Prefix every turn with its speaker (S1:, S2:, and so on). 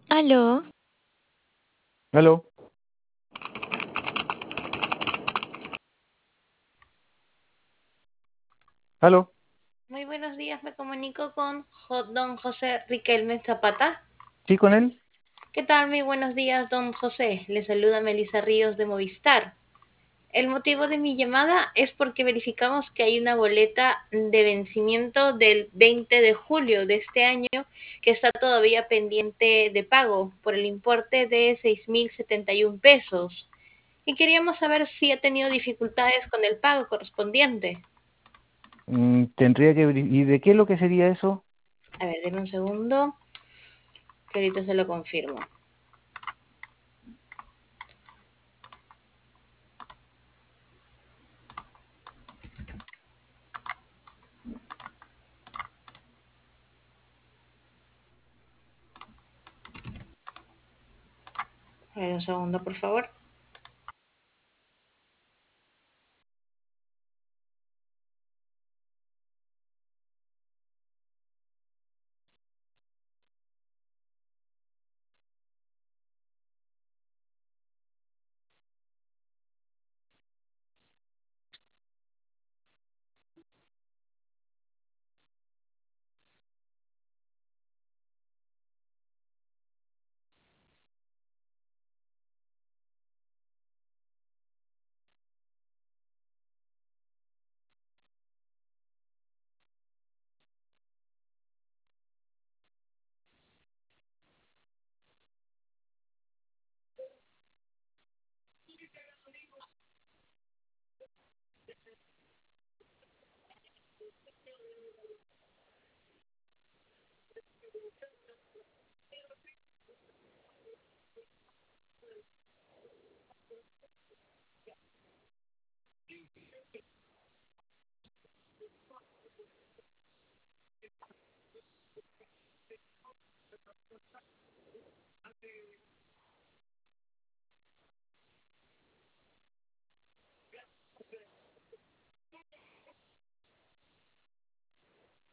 S1: Aló,
S2: Aló, aló,
S3: Muy buenos días, me comunico con don José Riquelme Zapata.
S2: ¿sí con él?
S3: ¿Qué tal? Muy buenos días, don José. Le saluda Melissa Ríos de Movistar. El motivo de mi llamada es porque verificamos que hay una boleta de vencimiento del 20 de julio de este año que está todavía pendiente de pago por el importe de 6.071 pesos. Y queríamos saber si ha tenido dificultades con el pago correspondiente.
S2: Tendría que ¿y de qué es lo que sería eso?
S3: A ver, deme un segundo, que ahorita se lo confirmo. A ver, un segundo, por favor.